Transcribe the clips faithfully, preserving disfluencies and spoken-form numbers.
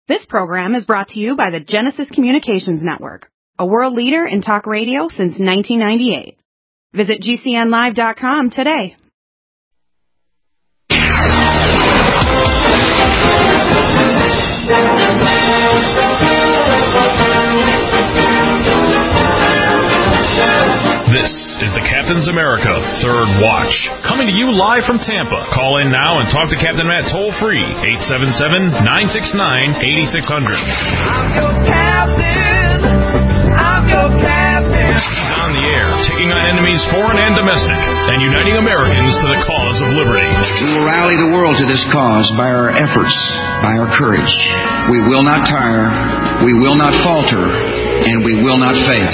This program is brought to you by the Genesis Communications Network, a world leader in talk radio since nineteen ninety-eight. Visit G C N live dot com today. This is the Captain's America Third Watch, coming to you live from Tampa. Call in now and talk to Captain Matt toll-free, eight seven seven, nine six nine, eight six zero zero. I'm your captain. I'm your captain. He's on the air, taking on enemies foreign and domestic, and uniting Americans to the cause of liberty. We will rally the world to this cause by our efforts, by our courage. We will not tire, we will not falter, and we will not fail.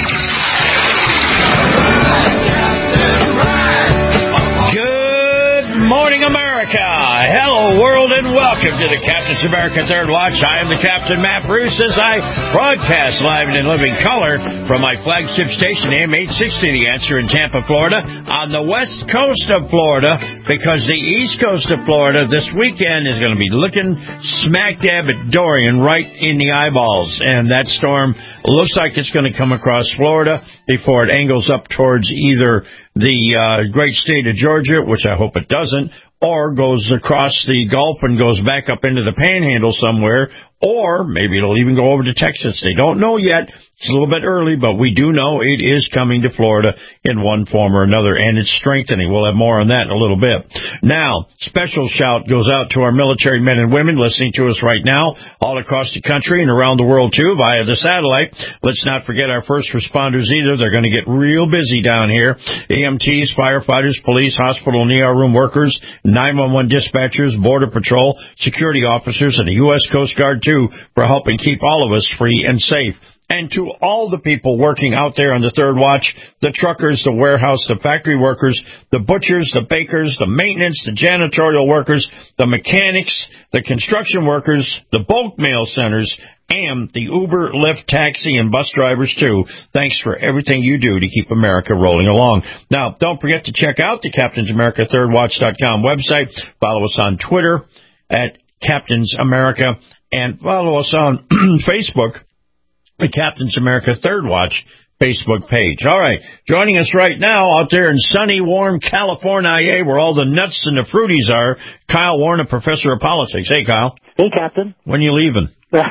Good morning, America. Hello, world, and welcome to the Captain's America Third Watch. I am the Captain, Matt Bruce, as I broadcast live and in living color from my flagship station, A M eight sixty, The Answer in Tampa, Florida, on the west coast of Florida, because the east coast of Florida this weekend is going to be looking smack dab at Dorian right in the eyeballs, and that storm looks like it's going to come across Florida before it angles up towards either the uh, great state of Georgia, which I hope it doesn't, or goes across the Gulf and goes back up into the Panhandle somewhere, or maybe it'll even go over to Texas. They don't know yet. It's a little bit early, but we do know it is coming to Florida in one form or another, and it's strengthening. We'll have more on that in a little bit. Now, special shout goes out to our military men and women listening to us right now all across the country and around the world, too, via the satellite. Let's not forget our first responders either. They're going to get real busy down here. E M Ts, firefighters, police, hospital and E R room workers, nine one one dispatchers, Border Patrol, security officers, and the U S Coast Guard, too, for helping keep all of us free and safe. And to all the people working out there on the Third Watch, the truckers, the warehouse, the factory workers, the butchers, the bakers, the maintenance, the janitorial workers, the mechanics, the construction workers, the bulk mail centers, and the Uber, Lyft, taxi, and bus drivers, too. Thanks for everything you do to keep America rolling along. Now, don't forget to check out the Captains America Third Watch dot com website. Follow us on Twitter at Captains America, and follow us on Facebook, the Captain's America Third Watch Facebook page. All right, joining us right now out there in sunny, warm California, where all the nuts and the fruities are, Kyle Warner, professor of politics. Hey, Kyle. Hey, Captain. When are you leaving?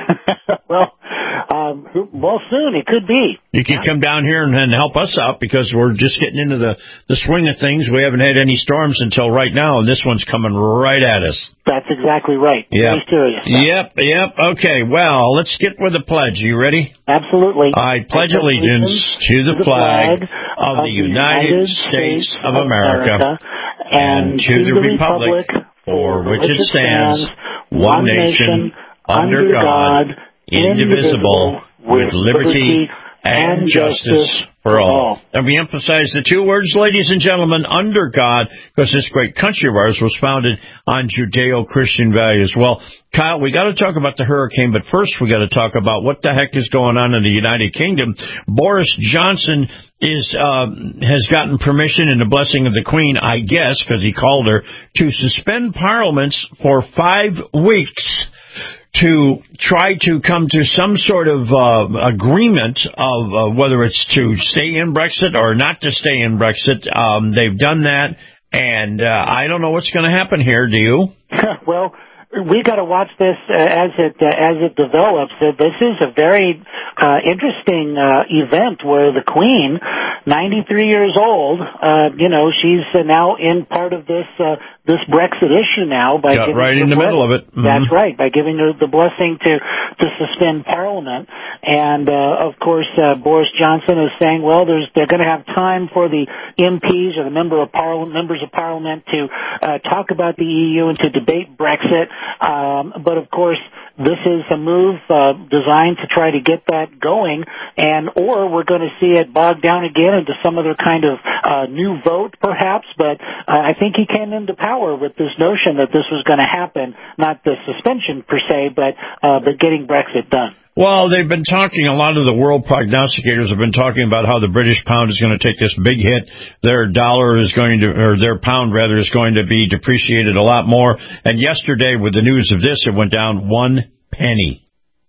well, um, well, soon. It could be. You can yeah. come down here and, and help us out, because we're just getting into the, the swing of things. We haven't had any storms until right now, and this one's coming right at us. That's exactly right. Yep. Very serious. Yep, yep. Okay, well, let's get with the pledge. You ready? Absolutely. I pledge allegiance to the, to the flag, flag of the United States of America, America and to the republic for which it stands, one nation, under God, indivisible, with liberty and justice for all. And we emphasize the two words, ladies and gentlemen, under God, because this great country of ours was founded on Judeo-Christian values. Well, Kyle, we got to talk about the hurricane, but first we got to talk about what the heck is going on in the United Kingdom. Boris Johnson is uh, has gotten permission and the blessing of the Queen, I guess, because he called her, to suspend parliaments for five weeks to try to come to some sort of uh, agreement of uh, whether it's to stay in Brexit or not to stay in Brexit. Um, they've done that, and uh, I don't know what's going to happen here. Do you? Well, we got to watch this uh, as it uh, as it develops. Uh, this is a very uh, interesting uh, event where the Queen, ninety-three years old, uh, you know, she's uh, now in part of this uh, this Brexit issue now by Got giving right in the ble- middle of it. Mm-hmm. That's right, by giving her the blessing to to suspend Parliament. And uh, of course, uh, Boris Johnson is saying, well, there's they're going to have time for the M Ps or the member of Parliament, members of Parliament to uh, talk about the E U and to debate Brexit. Um, but of course, this is a move uh, designed to try to get that going, and or we're going to see it bogged down again into some other kind of uh, new vote, perhaps. But uh, I think he came into power with this notion that this was going to happen, not the suspension per se, but uh, but getting Brexit done. Well, they've been talking, a lot of the world prognosticators have been talking about how the British pound is going to take this big hit. Their dollar is going to, or their pound rather, is going to be depreciated a lot more. And yesterday, with the news of this, it went down one penny.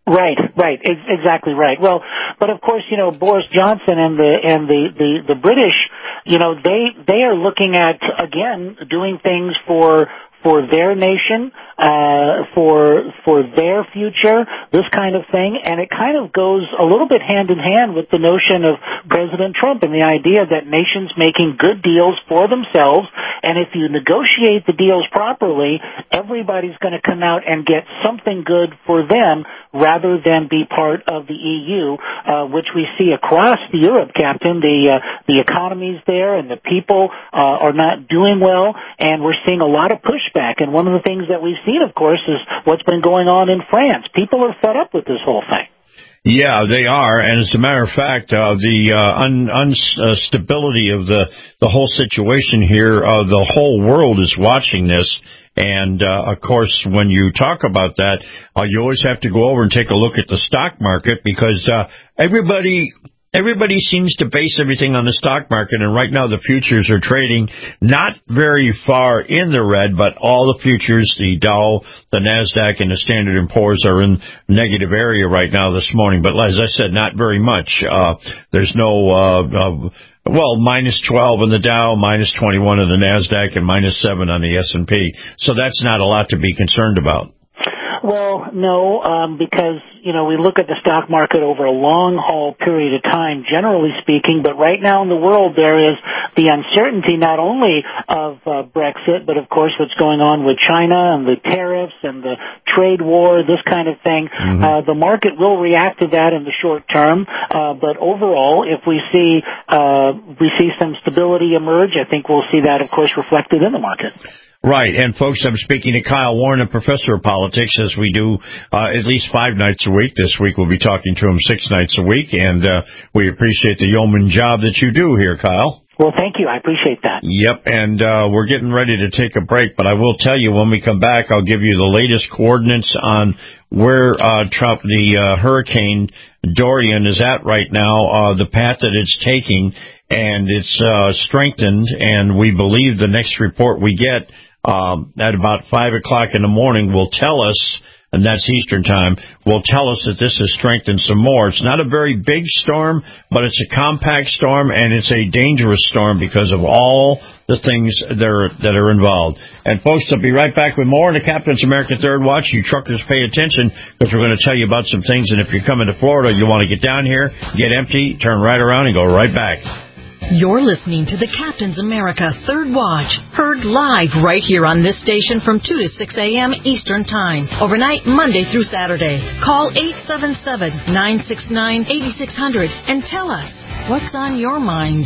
Right, right, ex- exactly right. Well, but of course, you know, Boris Johnson and the and the, the, the British, you know, they they are looking at again doing things for for their nation, uh, for for their future, this kind of thing, and it kind of goes a little bit hand in hand with the notion of President Trump and the idea that nations making good deals for themselves, and if you negotiate the deals properly, everybody's going to come out and get something good for them rather than be part of the E U, uh, which we see across Europe, Captain. The uh, the economies there and the people uh, are not doing well, and we're seeing a lot of pushback. And one of the things that we've seen, of course, is what's been going on in France. People are fed up with this whole thing. Yeah, they are, and as a matter of fact, uh, the uh, un- instability of the the whole situation here, uh, the whole world is watching this. And, uh, of course, when you talk about that, uh, you always have to go over and take a look at the stock market because uh, everybody everybody seems to base everything on the stock market. And right now the futures are trading not very far in the red, but all the futures, the Dow, the NASDAQ, and the Standard and Poor's are in negative area right now this morning. But as I said, not very much. Uh, there's no... Uh, uh, Well, minus twelve in the Dow, minus twenty-one in the NASDAQ, and minus seven on the S and P. So that's not a lot to be concerned about. Well, no, um, because, you know, we look at the stock market over a long haul period of time, generally speaking, but right now in the world there is the uncertainty not only of uh, Brexit, but of course what's going on with China and the tariffs and the trade war, this kind of thing. Mm-hmm. Uh, the market will react to that in the short term, uh, but overall, if we see, uh, we see some stability emerge, I think we'll see that, of course, reflected in the market. Right, and folks, I'm speaking to Kyle Warren, a professor of politics, as we do uh, at least five nights a week. This week we'll be talking to him six nights a week, and uh, we appreciate the yeoman job that you do here, Kyle. Well, thank you. I appreciate that. Yep, and uh, we're getting ready to take a break, but I will tell you when we come back, I'll give you the latest coordinates on where uh, Trump, the uh, Hurricane Dorian is at right now, uh, the path that it's taking, and it's uh, strengthened, and we believe the next report we get Um, at about five o'clock in the morning will tell us, and that's Eastern time, will tell us that this has strengthened some more. It's not a very big storm, but it's a compact storm, and it's a dangerous storm because of all the things that are, that are involved. And, folks, I'll be right back with more in the Captain's American Third Watch. You truckers pay attention because we're going to tell you about some things, and if you're coming to Florida, you want to get down here, get empty, turn right around, and go right back. You're listening to the Captain's America Third Watch, heard live right here on this station from two to six a.m. Eastern Time, overnight Monday through Saturday. Call eight seven seven, nine six nine, eight six zero zero and tell us what's on your mind.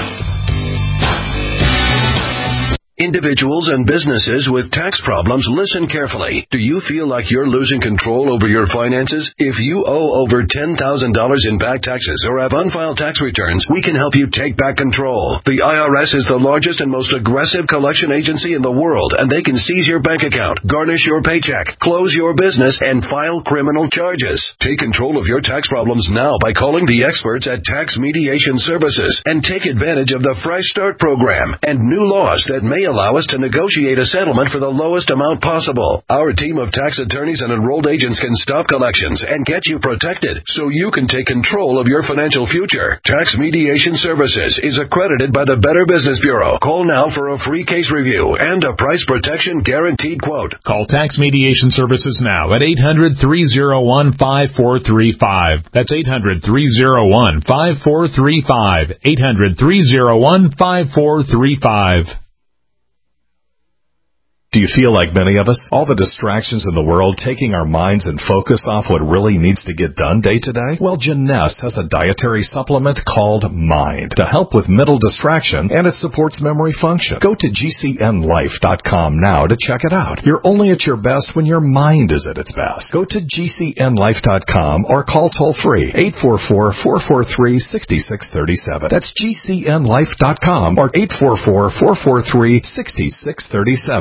Individuals and businesses with tax problems, listen carefully. Do you feel like you're losing control over your finances? If you owe over ten thousand dollars in back taxes or have unfiled tax returns, we can help you take back control. The I R S is the largest and most aggressive collection agency in the world, and they can seize your bank account, garnish your paycheck, close your business, and file criminal charges. Take control of your tax problems now by calling the experts at Tax Mediation Services and take advantage of the Fresh Start program and new laws that may allow us to negotiate a settlement for the lowest amount possible. Our team of tax attorneys and enrolled agents can stop collections and get you protected so you can take control of your financial future. Tax Mediation Services is accredited by the Better Business Bureau. Call now for a free case review and a price protection guaranteed quote. Call Tax Mediation Services now at eight hundred, three oh one, five four three five. That's eight hundred, three oh one, five four three five. eight hundred, three oh one, five four three five. Do you feel like many of us? All the distractions in the world taking our minds and focus off what really needs to get done day to day? Well, Jeunesse has a dietary supplement called Mind to help with mental distraction, and it supports memory function. Go to G C N life dot com now to check it out. You're only at your best when your mind is at its best. Go to G C N life dot com or call toll-free eight four four, four four three, six six three seven. That's G C N life dot com or eight four four, four four three, six six three seven.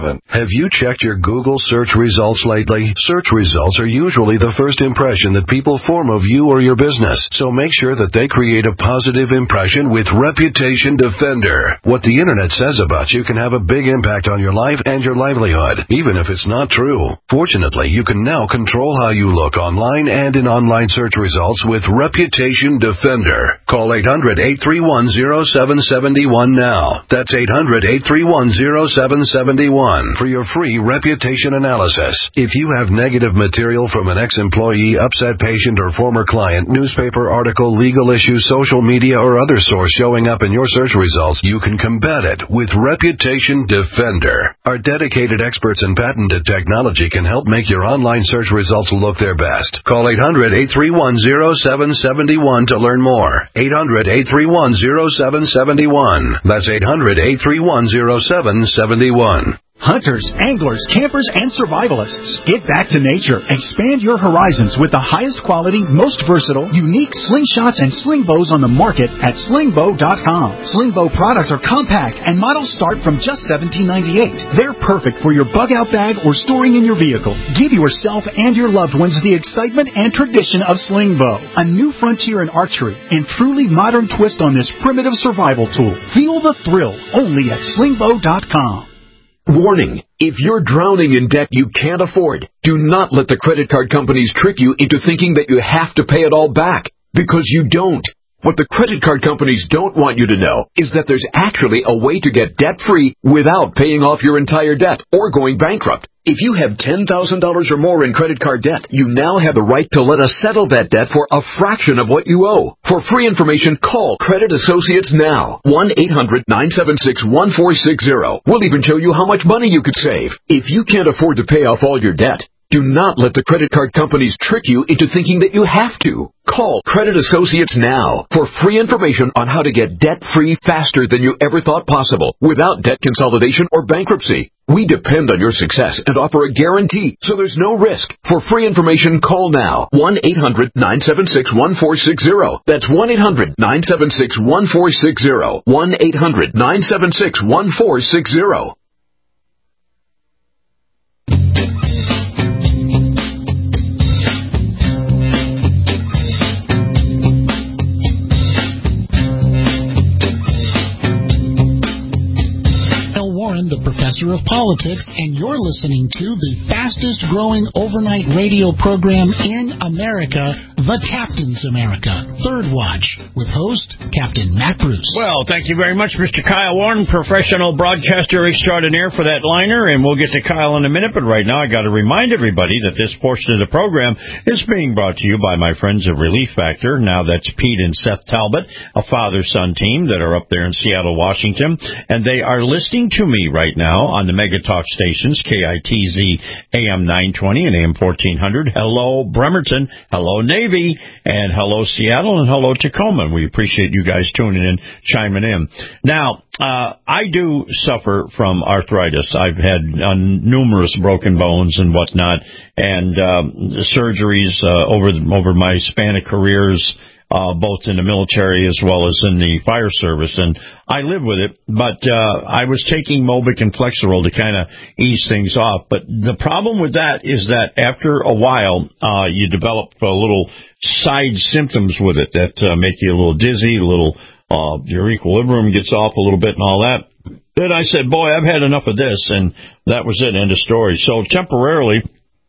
Have you checked your Google search results lately? Search results are usually the first impression that people form of you or your business, so make sure that they create a positive impression with Reputation Defender. What the internet says about you can have a big impact on your life and your livelihood, even if it's not true. Fortunately, you can now control how you look online and in online search results with Reputation Defender. Call eight hundred, eight three one, zero seven seven one now. That's eight hundred, eight three one, zero seven seven one for your free reputation analysis. If you have negative material from an ex-employee, upset patient, or former client, newspaper article, legal issue, social media, or other source showing up in your search results, you can combat it with Reputation Defender. Our dedicated experts in patented technology can help make your online search results look their best. Call eight hundred, eight three one, zero seven seven one to learn more. eight hundred, eight three one, zero seven seven one. That's eight hundred, eight three one, zero seven seven one. Hunters, anglers, campers, and survivalists. Get back to nature. Expand your horizons with the highest quality, most versatile, unique slingshots and sling bows on the market at sling bow dot com. Sling bow products are compact and models start from just seventeen ninety-eight. They're perfect for your bug-out bag or storing in your vehicle. Give yourself and your loved ones the excitement and tradition of sling bow. A new frontier in archery and truly modern twist on this primitive survival tool. Feel the thrill only at sling bow dot com. Warning, if you're drowning in debt you can't afford, do not let the credit card companies trick you into thinking that you have to pay it all back, because you don't. What the credit card companies don't want you to know is that there's actually a way to get debt-free without paying off your entire debt or going bankrupt. If you have ten thousand dollars or more in credit card debt, you now have the right to let us settle that debt for a fraction of what you owe. For free information, call Credit Associates now. one eight hundred, nine seven six, one four six zero. We'll even show you how much money you could save. If you can't afford to pay off all your debt, do not let the credit card companies trick you into thinking that you have to. Call Credit Associates now for free information on how to get debt-free faster than you ever thought possible without debt consolidation or bankruptcy. We depend on your success and offer a guarantee, so there's no risk. For free information, call now. one eight hundred, nine seven six, one four six zero. That's one eight hundred, nine seven six, one four six zero. one eight hundred, nine seven six, one four six zero. The Professor of Politics, and you're listening to the fastest growing overnight radio program in America, The Captain's America, Third Watch, with host Captain Matt Bruce. Well, thank you very much, Mister Kyle Warren, professional broadcaster extraordinaire, for that liner, and we'll get to Kyle in a minute, but right now I got to remind everybody that this portion of the program is being brought to you by my friends at Relief Factor. Now that's Pete and Seth Talbot, a father-son team that are up there in Seattle, Washington, and they are listening to me right now on the Mega Talk stations, K I T Z A M nine twenty and A M fourteen hundred. Hello, Bremerton. Hello, Navy. And hello, Seattle. And hello, Tacoma. We appreciate you guys tuning in, chiming in. Now, uh, I do suffer from arthritis. I've had uh, numerous broken bones and whatnot, and uh, surgeries uh, over, over my span of careers, Uh, both in the military as well as in the fire service, and I live with it, but uh, I was taking Mobic and Flexeril to kind of ease things off, but the problem with that is that after a while, uh, you develop a little side symptoms with it that uh, make you a little dizzy, a little, uh, your equilibrium gets off a little bit and all that. Then I said, boy, I've had enough of this, and that was it, end of story. So temporarily,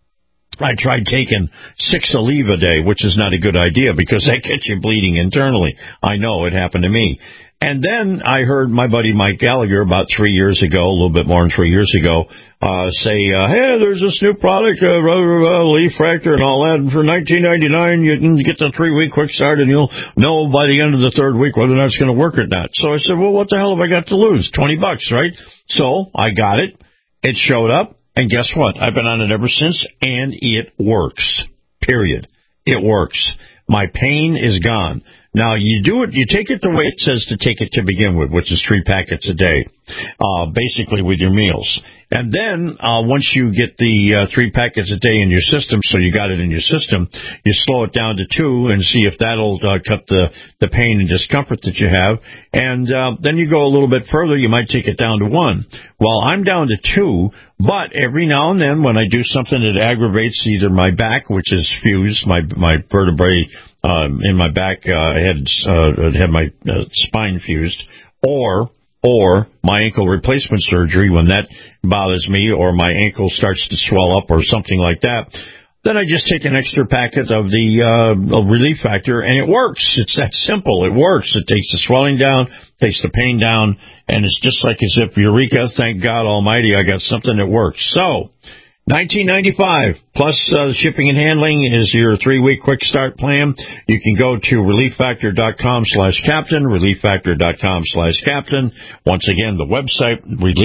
I tried taking six Aleve a day, which is not a good idea because that gets you bleeding internally. I know, it happened to me. And then I heard my buddy Mike Gallagher about three years ago, a little bit more than three years ago, uh, say, uh, hey, there's this new product, uh, Relief Factor and all that, and for nineteen ninety-nine you can get the three-week quick start and you'll know by the end of the third week whether or not it's going to work or not. So I said, well, what the hell have I got to lose? twenty bucks, right? So I got it. It showed up. And guess what? I've been on it ever since, and it works. Period. It works. My pain is gone. Now, you do it, you take it the way it says to take it to begin with, which is three packets a day. uh, basically with your meals. And then uh, once you get the uh, three packets a day in your system, so you got it in your system, you slow it down to two and see if that'll uh, cut the, the pain and discomfort that you have. And uh, then you go a little bit further, you might take it down to one. Well, I'm down to two, but every now and then when I do something that aggravates either my back, which is fused, my my vertebrae um, in my back, uh, I had, uh, had my uh, spine fused, or or my ankle replacement surgery, when that bothers me, or my ankle starts to swell up or something like that, then I just take an extra packet of the uh, Relief Factor, and it works. It's that simple. It works. It takes the swelling down, takes the pain down, and it's just like as if, eureka, thank God Almighty, I got something that works. So, nineteen ninety-five plus uh, shipping and handling is your three-week quick start plan. You can go to relieffactor.com slash captain, relieffactor.com slash captain. Once again, the website,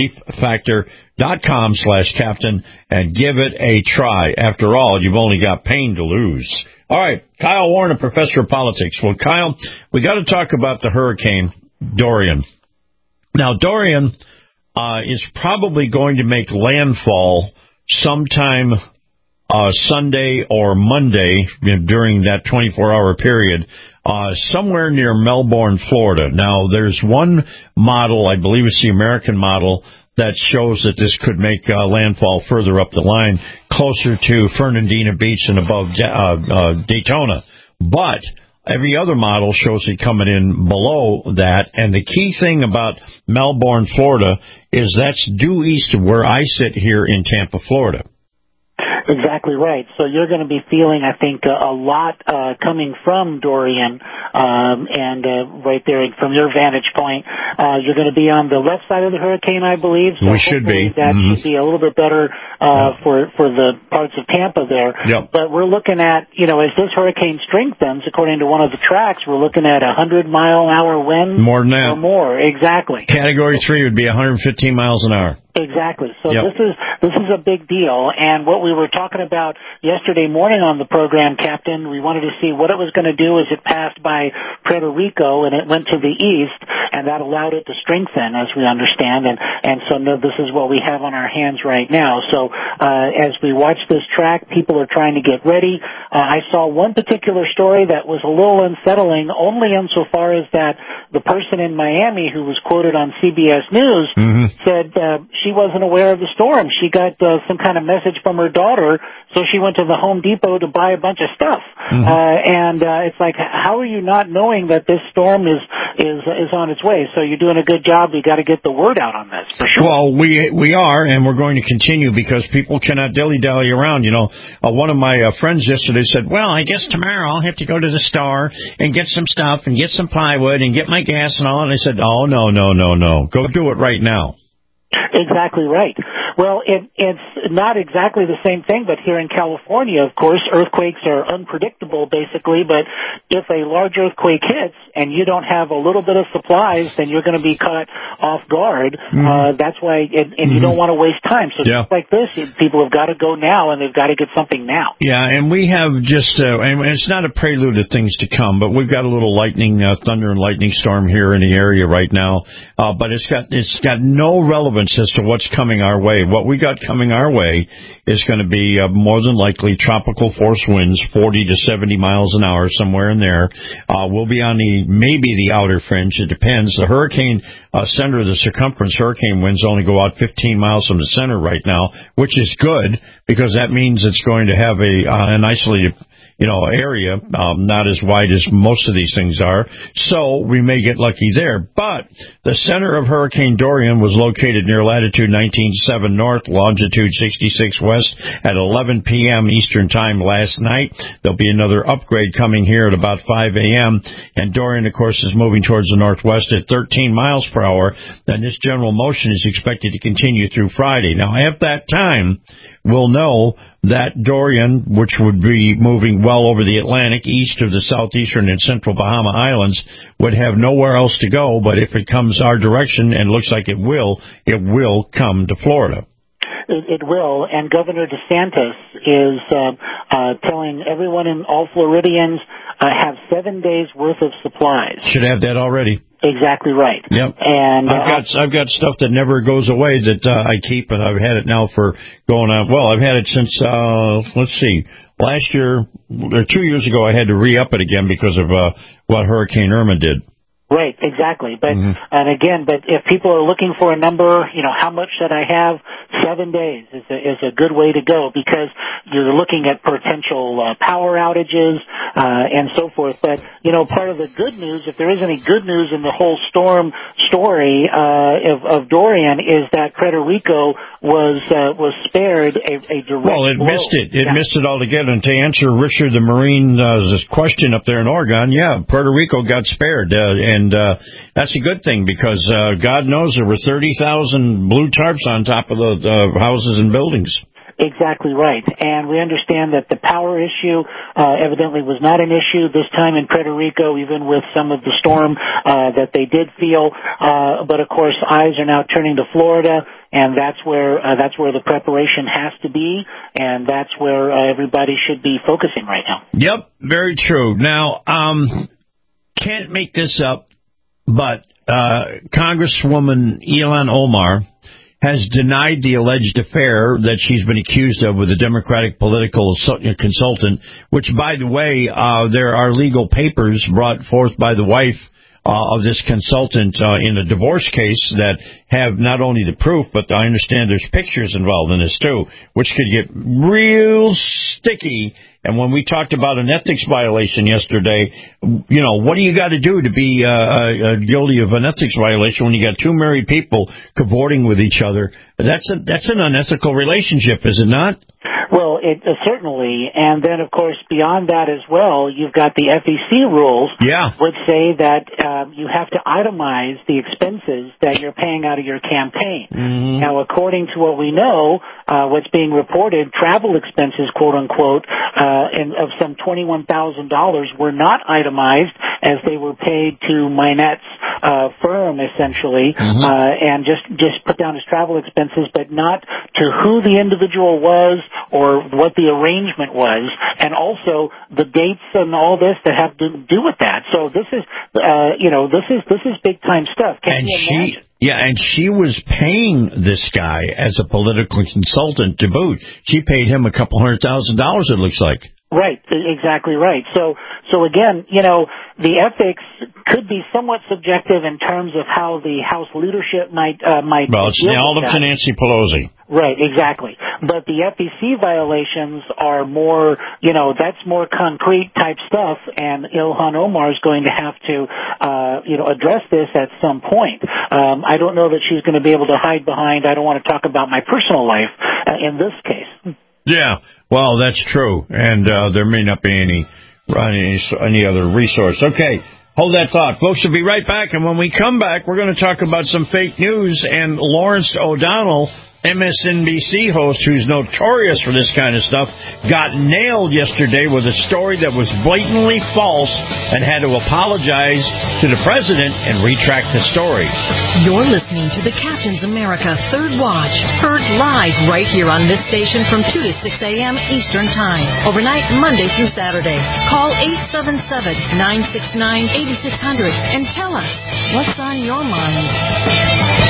relieffactor.com slash captain, and give it a try. After all, you've only got pain to lose. All right, Kyle Warren, a professor of politics. Well, Kyle, we got to talk about the hurricane Dorian. Now, Dorian uh, is probably going to make landfall sometime uh, Sunday or Monday, you know, during that twenty-four hour period, uh, somewhere near Melbourne, Florida. Now, there's one model, I believe it's the American model, that shows that this could make uh, landfall further up the line, closer to Fernandina Beach and above uh, uh, Daytona. But every other model shows it coming in below that, and the key thing about Melbourne, Florida, is that's due east of where I sit here in Tampa, Florida. Exactly right. So you're going to be feeling, I think, a, a lot uh, coming from Dorian, um, and uh, right there from your vantage point, uh, you're going to be on the left side of the hurricane, I believe. So we should be. That mm-hmm. should be a little bit better uh, for for the parts of Tampa there. Yep. But we're looking at, you know, as this hurricane strengthens, according to one of the tracks, we're looking at a hundred mile an hour wind. More than that. Or more, exactly. Category three would be one hundred fifteen miles an hour. Exactly. So yep. this is this is a big deal, and what we were talking about yesterday morning on the program, Captain, we wanted to see what it was going to do as it passed by Puerto Rico and it went to the east, and that allowed it to strengthen, as we understand, and and so no, this is what we have on our hands right now. So uh, as we watch this track, people are trying to get ready. Uh, I saw one particular story that was a little unsettling, only insofar as that the person in Miami who was quoted on C B S News mm-hmm. said uh, she wasn't aware of the storm. She got uh, some kind of message from her daughter, so she went to the Home Depot to buy a bunch of stuff. Mm-hmm. Uh, and uh, it's like, how are you not knowing that this storm is is is on its way? So you're doing a good job. You got to get the word out on this, for sure. Well, we we are, and we're going to continue because people cannot dilly-dally around. You know, uh, one of my uh, friends yesterday said, well, I guess tomorrow I'll have to go to the store and get some stuff and get some plywood and get my gas and all. And I said, oh, no, no, no, no. Go do it right now. Exactly right. Well, it, it's not exactly the same thing, but here in California, of course, earthquakes are unpredictable, basically, but if a large earthquake hits and you don't have a little bit of supplies, then you're going to be caught off guard. Mm-hmm. Uh, that's why, and, and mm-hmm. you don't want to waste time. So yeah. just like this, people have got to go now, and they've got to get something now. Yeah, and we have just, uh, and it's not a prelude of things to come, but we've got a little lightning, uh, thunder and lightning storm here in the area right now, uh, but it's got, it's got no relevance as to what's coming our way. What we got coming our way is going to be uh, more than likely tropical force winds, forty to seventy miles an hour, somewhere in there. Uh, we'll be on the, maybe the outer fringe. It depends. The hurricane uh, center of the circumference hurricane winds only go out fifteen miles from the center right now, which is good because that means it's going to have a uh, an isolated you know, area, um, not as wide as most of these things are, so we may get lucky there. But the center of Hurricane Dorian was located near latitude nineteen point seven north, longitude sixty-six west at eleven p.m. Eastern Time last night. There'll be another upgrade coming here at about five a.m., and Dorian, of course, is moving towards the northwest at thirteen miles per hour, and this general motion is expected to continue through Friday. Now, at that time, we'll know that Dorian, which would be moving well over the Atlantic east of the southeastern and central Bahama Islands, would have nowhere else to go, but if it comes our direction, and looks like it will, it will come to Florida. it, it will. And Governor DeSantis is uh, uh, telling everyone in all Floridians uh, have seven days worth of supplies. Should have that already. Exactly right. Yep. And uh, I've got I've got stuff that never goes away that uh, I keep, and I've had it now for going on. Well, I've had it since uh, let's see, last year or two years ago. I had to re-up it again because of uh, what Hurricane Irma did. Right, exactly. But mm-hmm. and again, but if people are looking for a number, you know, how much should I have? Seven days is a, is a good way to go because you're looking at potential uh, power outages uh, and so forth. But you know, part of the good news, if there is any good news in the whole storm story uh, of, of Dorian, is that Puerto Rico was uh, was spared a, a direct. Well, it blow. missed it. It yeah. missed it altogether. And to answer Richard the Marine's uh, question up there in Oregon, yeah, Puerto Rico got spared. Uh, and And uh, that's a good thing because uh, God knows there were thirty thousand blue tarps on top of the uh, houses and buildings. Exactly right. And we understand that the power issue uh, evidently was not an issue this time in Puerto Rico, even with some of the storm uh, that they did feel. Uh, but, of course, eyes are now turning to Florida, and that's where uh, that's where the preparation has to be, and that's where uh, everybody should be focusing right now. Yep, very true. Now, um, can't make this up. But uh, Congresswoman Ilhan Omar has denied the alleged affair that she's been accused of with a Democratic political consultant, which, by the way, uh, there are legal papers brought forth by the wife uh, of this consultant uh, in a divorce case that have not only the proof, but I understand there's pictures involved in this, too, which could get real sticky. And when we talked about an ethics violation yesterday, you know, what do you got to do to be uh, uh, guilty of an ethics violation when you got two married people cavorting with each other? That's a, that's an unethical relationship, is it not? Well, it uh, certainly. And then, of course, beyond that as well, you've got the F E C rules, yeah. which say that um, you have to itemize the expenses that you're paying out of your campaign. Mm-hmm. Now, according to what we know, uh, what's being reported, travel expenses, quote unquote, uh, in, of some twenty-one thousand dollars were not itemized as they were paid to Minette's uh, firm, essentially, mm-hmm. uh, and just, just put down as travel expenses, but not to who the individual was or what the arrangement was, and also the dates and all this that have to do with that. So this is, uh, you know, this is this is big time stuff. Can and you she, imagine? yeah, and she was paying this guy as a political consultant to boot. She paid him a couple hundred thousand dollars. It looks like. Right, exactly right. So, so again, you know, the ethics could be somewhat subjective in terms of how the House leadership might uh, might. Well, it's all up to Nancy Pelosi. Right, exactly. But the F E C violations are more, you know, that's more concrete type stuff, and Ilhan Omar is going to have to, uh, you know, address this at some point. Um, I don't know that she's going to be able to hide behind, I don't want to talk about my personal life uh, in this case. Yeah, well, that's true, and uh, there may not be any, any any other resource. Okay, hold that thought. Folks, we'll be right back, and when we come back, we're going to talk about some fake news, and Lawrence O'Donnell, M S N B C host who's notorious for this kind of stuff, got nailed yesterday with a story that was blatantly false and had to apologize to the president and retract the story. You're listening to the Captain's America Third Watch, heard live right here on this station from two to six a.m. Eastern Time, overnight Monday through Saturday. Call eight seven seven, nine six nine, eight six zero zero and tell us what's on your mind.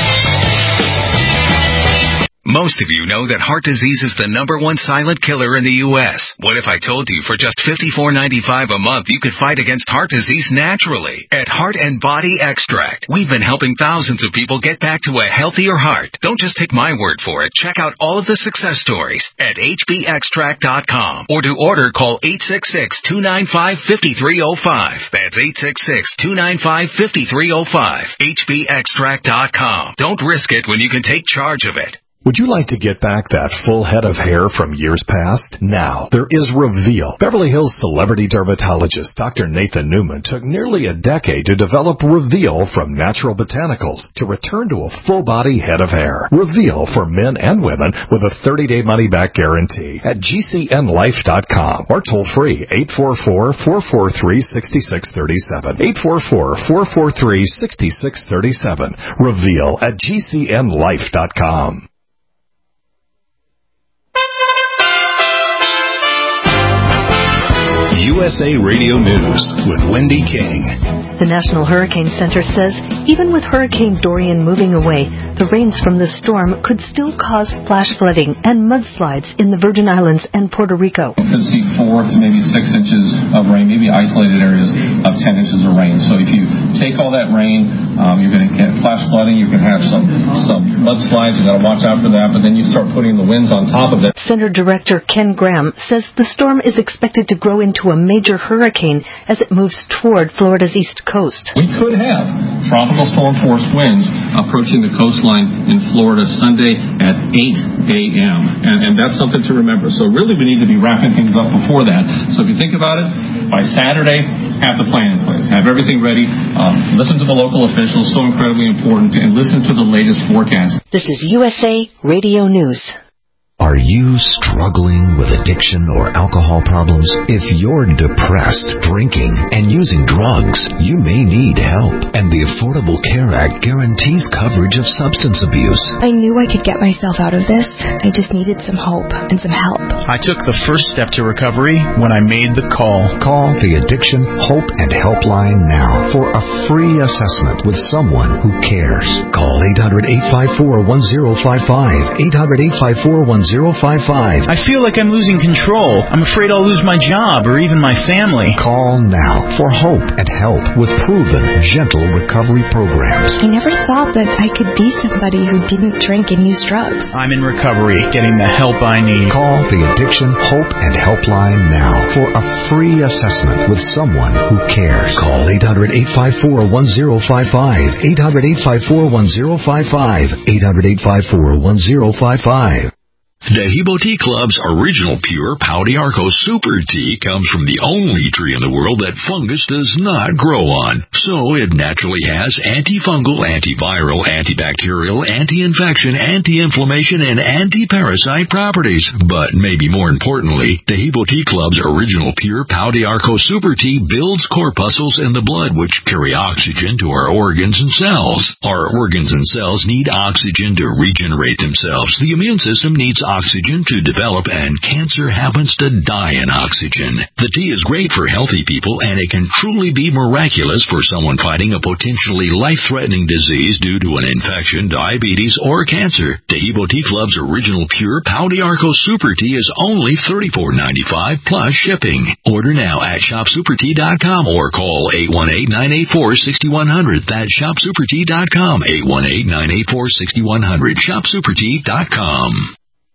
Most of you know that heart disease is the number one silent killer in the U S What if I told you for just fifty-four ninety-five a month you could fight against heart disease naturally? At Heart and Body Extract, we've been helping thousands of people get back to a healthier heart. Don't just take my word for it. Check out all of the success stories at H B extract dot com, or to order, call eight six six, two nine five, five three zero five. That's eight six six, two nine five, five three zero five. H B extract dot com. Don't risk it when you can take charge of it. Would you like to get back that full head of hair from years past? Now, there is Reveal. Beverly Hills celebrity dermatologist Doctor Nathan Newman took nearly a decade to develop Reveal from natural botanicals to return to a full-body head of hair. Reveal for men and women with a thirty-day money-back guarantee at G C N life dot com or toll-free eight four four, four four three, six six three seven. eight four four, four four three, six six three seven. Reveal at G C N life dot com. U S A Radio News with Wendy King. The National Hurricane Center says even with Hurricane Dorian moving away, the rains from the storm could still cause flash flooding and mudslides in the Virgin Islands and Puerto Rico. You could see four to maybe six inches of rain, maybe isolated areas of ten inches of rain. So if you take all that rain, um, you're going to get flash flooding. You can have some, some mudslides. You've got to watch out for that. But then you start putting the winds on top of it. Center Director Ken Graham says the storm is expected to grow into a major hurricane as it moves toward Florida's east coast. We could have tropical storm force winds approaching the coastline in Florida Sunday at eight a.m. And, and that's something to remember. So really we need to be wrapping things up before that. So if you think about it, by Saturday, have the plan in place. Have everything ready. Um, listen to the local officials, so incredibly important, and listen to the latest forecast. This is U S A Radio News. Are you struggling with addiction or alcohol problems? If you're depressed, drinking, and using drugs, you may need help. And the Affordable Care Act guarantees coverage of substance abuse. I knew I could get myself out of this. I just needed some hope and some help. I took the first step to recovery when I made the call. Call the Addiction Hope and Helpline now for a free assessment with someone who cares. Call eight hundred, eight five four, one zero five five, eight hundred, eight five four, one zero five five. I feel like I'm losing control. I'm afraid I'll lose my job or even my family. Call now for hope and help with proven, gentle recovery programs. I never thought that I could be somebody who didn't drink and use drugs. I'm in recovery, getting the help I need. Call the Addiction Hope and Helpline now for a free assessment with someone who cares. Call eight hundred, eight five four, one zero five five, eight hundred, eight five four, one zero five five, eight hundred, eight five four, one zero five five. Dahibo Tea Club's original pure Pau d'Arco Super Tea comes from the only tree in the world that fungus does not grow on. So it naturally has antifungal, antiviral, antibacterial, anti-infection, anti-inflammation, and anti-parasite properties. But maybe more importantly, Dahibo Tea Club's original pure Pau d'Arco Super Tea builds corpuscles in the blood which carry oxygen to our organs and cells. Our organs and cells need oxygen to regenerate themselves. The immune system needs oxygen to develop, and cancer happens to die in oxygen. The tea is great for healthy people, and it can truly be miraculous for someone fighting a potentially life-threatening disease due to an infection, diabetes, or cancer. Dahibo Tea Club's original pure Pau d'Arco Super Tea is only thirty-four ninety-five plus shipping. Order now at shop super tea dot com or call eight one eight, nine eight four, six one zero zero. That's shop super tea dot com, eight one eight, nine eight four, six one zero zero, shop super tea dot com.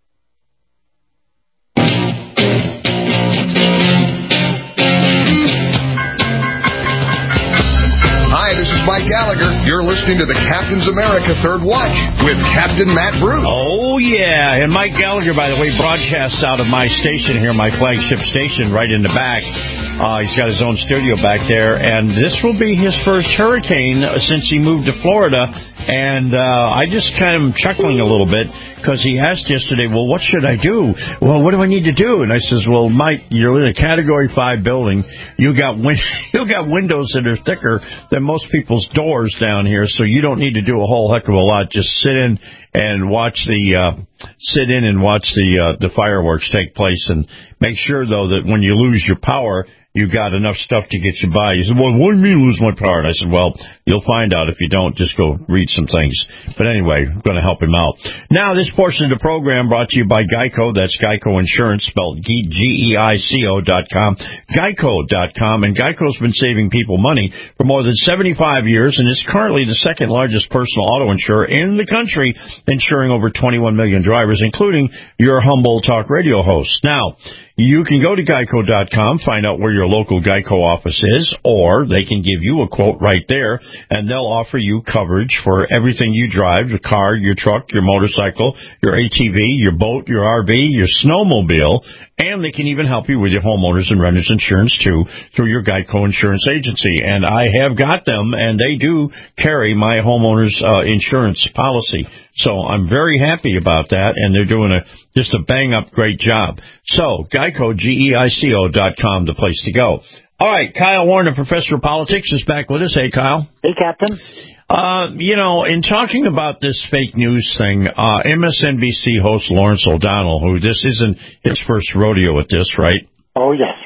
Hi, this is Mike Gallagher. You're listening to the Captain's America Third Watch with Captain Matt Bruce. Oh, yeah. And Mike Gallagher, by the way, broadcasts out of my station here, my flagship station right in the back. Uh, he's got his own studio back there. And this will be his first hurricane since he moved to Florida. And uh, I just kind of chuckling a little bit because he asked yesterday, well, what should I do? Well, what do I need to do? And I says, well, Mike, you're in a Category five building. You got win- you got windows that are thicker than most people's doors down here, so you don't need to do a whole heck of a lot. Just sit in and watch the uh, sit in and watch the uh, the fireworks take place, and make sure though that when you lose your power, you got enough stuff to get you by. He said, well, what do you mean lose my power? And I said, well, you'll find out if you don't. Just go read some things. But anyway, I'm going to help him out. Now, this portion of the program brought to you by Geico. That's Geico Insurance, spelled G E I C O dot com. Geico dot com. And Geico's been saving people money for more than seventy-five years and is currently the second largest personal auto insurer in the country, insuring over twenty-one million drivers, including your humble talk radio host. Now, you can go to Geico dot com, find out where your local Geico office is, or they can give you a quote right there, and they'll offer you coverage for everything you drive, your car, your truck, your motorcycle, your A T V, your boat, your R V, your snowmobile, and they can even help you with your homeowners and renters insurance, too, through your Geico Insurance Agency. And I have got them, and they do carry my homeowners uh, insurance policy. So I'm very happy about that, and they're doing a just a bang-up great job. So, Geico, G E I C O dot com, the place to go. All right, Kyle Warner, Professor of Politics, is back with us. Hey, Kyle. Hey, Captain. Uh, you know, in talking about this fake news thing, uh, M S N B C host Lawrence O'Donnell, who this isn't his first rodeo at this, right? Oh, yes, right.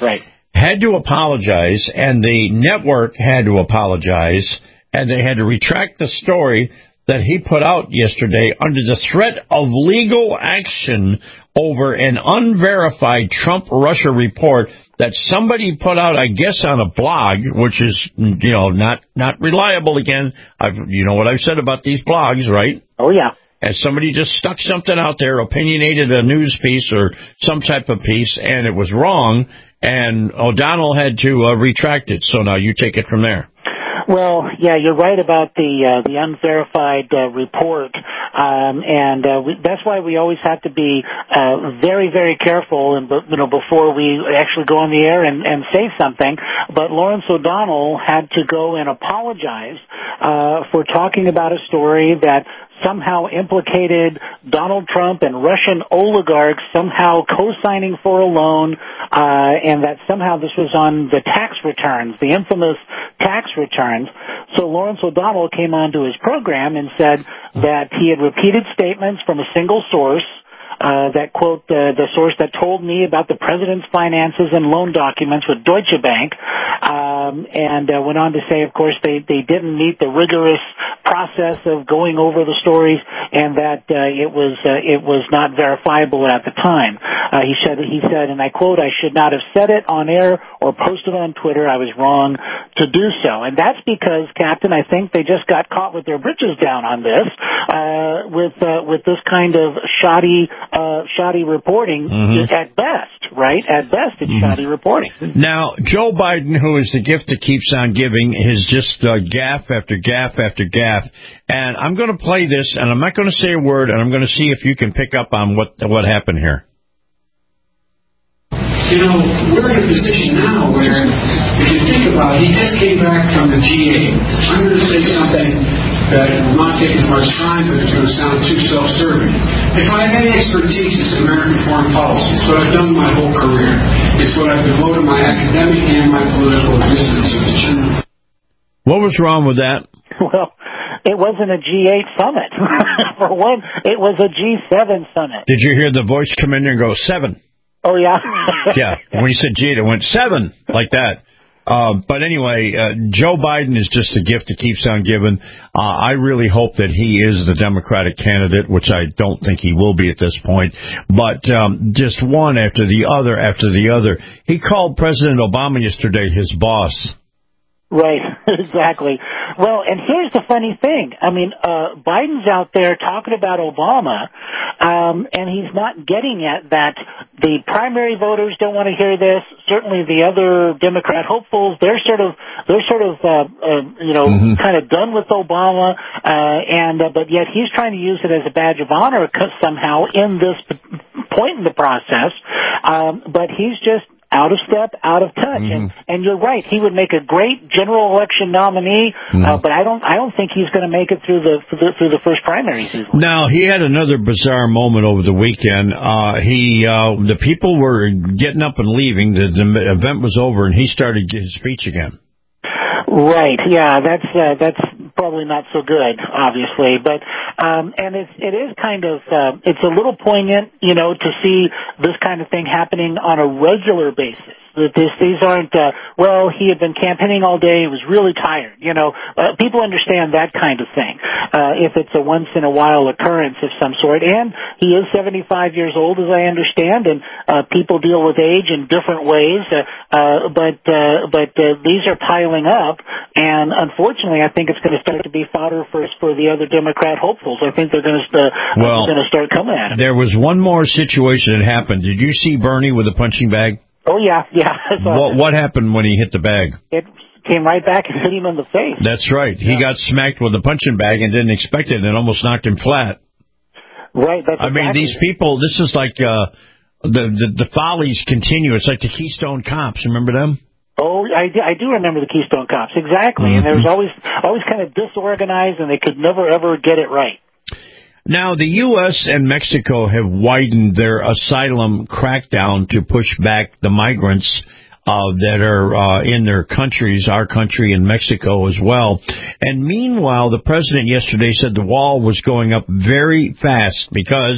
had to apologize, and the network had to apologize, and they had to retract the story that he put out yesterday under the threat of legal action over an unverified Trump-Russia report that somebody put out, I guess, on a blog, which is, you know, not, not reliable again. I've, you know what I've said about these blogs, right? Oh, yeah. As somebody just stuck something out there, opinionated a news piece or some type of piece, and it was wrong, and O'Donnell had to uh, retract it. So now you take it from there. Well, yeah, you're right about the uh, the unverified uh, report, um, and uh, we, that's why we always have to be uh, very, very careful, and you know, before we actually go on the air and, and say something. But Lawrence O'Donnell had to go and apologize uh, for talking about a story that somehow implicated Donald Trump and Russian oligarchs somehow co-signing for a loan, uh, and that somehow this was on the tax returns, the infamous tax returns. So Lawrence O'Donnell came onto his program and said that he had repeated statements from a single source, Uh, that quote, uh, the source that told me about the president's finances and loan documents with Deutsche Bank, um, and uh, went on to say, of course, they, they didn't meet the rigorous process of going over the stories, and that uh, it was uh, it was not verifiable at the time. Uh, he said, he said, and I quote, "I should not have said it on air or posted on Twitter. I was wrong to do so." And that's because, Captain, I think they just got caught with their britches down on this, uh, with uh, with this kind of shoddy. Uh, shoddy reporting mm-hmm. at best, right? At best, it's mm-hmm. shoddy reporting. Now, Joe Biden, who is the gift that keeps on giving, is just uh, gaffe after gaffe after gaffe. And I'm going to play this, and I'm not going to say a word, and I'm going to see if you can pick up on what what happened here. You know, we're in a position now where, if you think about it, he just came back from the G eight. I'm going to say something that will not take as much time, but it's going to sound too self-serving. If I have any expertise, it's American foreign policy. It's what I've done my whole career. It's what I've devoted my academic and my political existence to. What was wrong with that? Well, it wasn't a G eight summit. For one, it was a G seven summit. Did you hear the voice come in there and go, seven? Oh, yeah? Yeah. When you said G eight, it went seven, like that. Uh, but anyway, uh, Joe Biden is just a gift that keeps on giving. Uh, I really hope that he is the Democratic candidate, which I don't think he will be at this point. But um, just one after the other after the other. He called President Obama yesterday his boss. Right, exactly. Well, and here's the funny thing. I mean, uh, Biden's out there talking about Obama, um, and he's not getting at that the primary voters don't want to hear this. Certainly the other Democrat hopefuls, they're sort of, they're sort of, uh, uh you know, mm-hmm. kind of done with Obama, uh, and, uh, but yet he's trying to use it as a badge of honor somehow in this point in the process, um, but he's just, out of step, out of touch, mm-hmm. and and you're right. He would make a great general election nominee, mm-hmm. uh, but I don't I don't think he's going to make it through the, through the through the first primary season. Now he had another bizarre moment over the weekend. Uh, he uh, the people were getting up and leaving. The, the event was over, and he started his speech again. Right. Yeah, that's uh, that's probably not so good, obviously, but um, and it's it is kind of uh, it's a little poignant, you know, to see this kind of thing happening on a regular basis. That this, these aren't, uh, well, he had been campaigning all day, he was really tired, you know. Uh, people understand that kind of thing, uh, if it's a once-in-a-while occurrence of some sort. And he is seventy-five years old, as I understand, and uh, people deal with age in different ways, uh, uh, but uh, but uh, these are piling up, and unfortunately, I think it's going to start to be fodder for, for the other Democrat hopefuls. I think they're going to uh, well, going to start coming at him. There was one more situation that happened. Did you see Bernie with a punching bag? Oh, yeah, yeah. What, what happened when he hit the bag? It came right back and hit him in the face. That's right. He yeah. got smacked with a punching bag and didn't expect it, and it almost knocked him flat. Right. That's I exactly. mean, these people, this is like uh, the, the, the follies continue. It's like the Keystone Cops. Remember them? Oh, I, I do remember the Keystone Cops, exactly. Mm-hmm. And there was always, always kind of disorganized, and they could never, ever get it right. Now, the U S and Mexico have widened their asylum crackdown to push back the migrants uh, that are uh, in their countries, our country and Mexico as well. And meanwhile, the president yesterday said the wall was going up very fast because